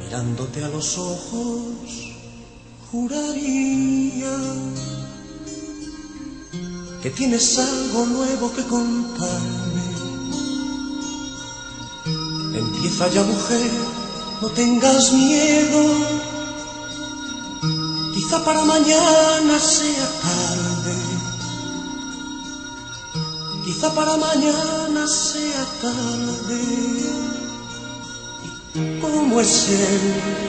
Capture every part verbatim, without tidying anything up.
mirándote a los ojos, juraría que tienes algo nuevo que contarme. Empieza ya, mujer, no tengas miedo. Quizá para mañana sea tarde, quizá para mañana sea tarde. ¿Y cómo es él?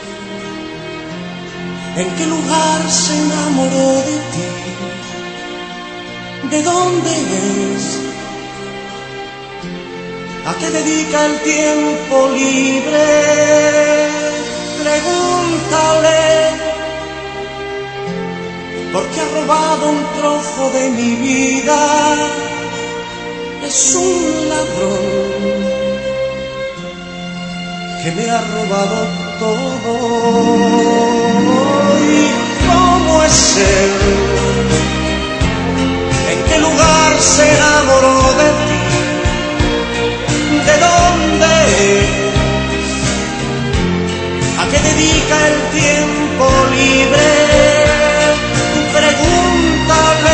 ¿En qué lugar se enamoró de ti? ¿De dónde es? ¿A qué dedica el tiempo libre? Pregúntale, porque ha robado un trozo de mi vida. Es un ladrón que me ha robado todo. ¿Y cómo es él? ¿En qué lugar se enamoró de ti? ¿De dónde es? ¿A qué dedica el tiempo libre? Pregúntale,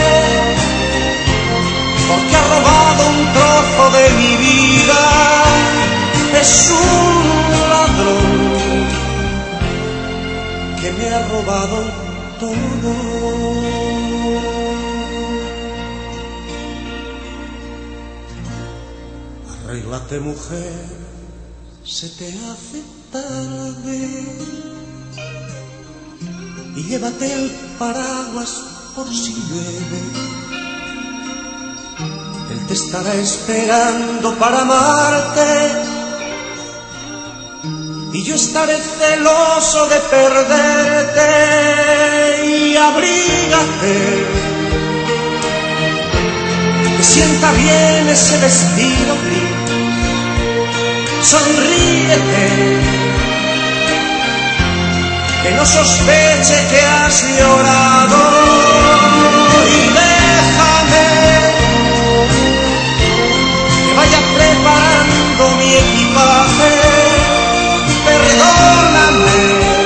porque ha robado un trozo de mi vida. Es un ladrón que me ha robado todo. Arréglate, mujer, se te hace tarde, y llévate el paraguas por si llueve. Él te estará esperando para amarte, y yo estaré celoso de perderte. Y abrígate, que sienta bien ese vestido gris. Sonríete, que no sospeche que has llorado. Y déjame que vaya preparando mi equipaje. Perdóname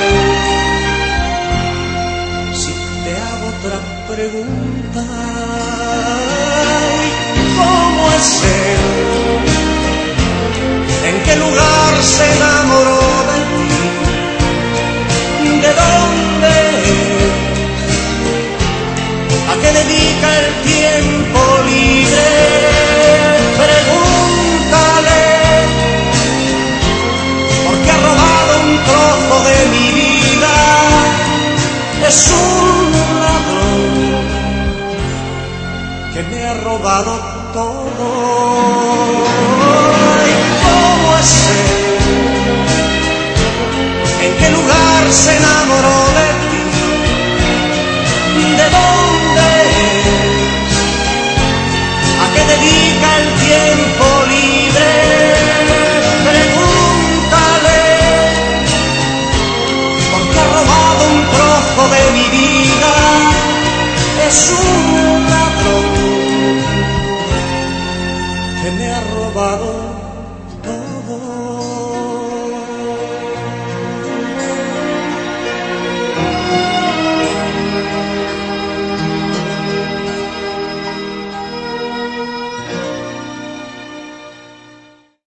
si te hago otra pregunta. ¿Cómo es él? ¿En qué lugar se enamoró de ti? ¿De dónde es? ¿A qué dedica el tiempo libre? Pregúntale, porque ha robado un trozo de mi vida. Es un ladrón que me ha robado todo. ¿En qué lugar se enamoró?